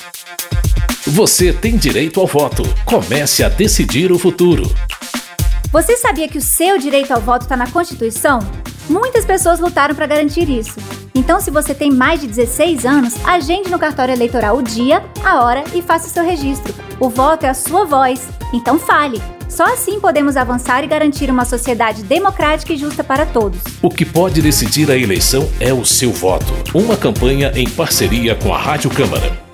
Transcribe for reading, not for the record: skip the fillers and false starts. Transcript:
Você tem direito ao voto. Comece a decidir o futuro. Você sabia que o seu direito ao voto está na Constituição? Muitas pessoas lutaram para garantir isso. Então, se você tem mais de 16 anos, agende no cartório eleitoral o dia, a hora e faça o seu registro. O voto é a sua voz, então fale. Só assim podemos avançar e garantir uma sociedade democrática e justa para todos. O que pode decidir a eleição é o seu voto. Uma campanha em parceria com a Rádio Câmara.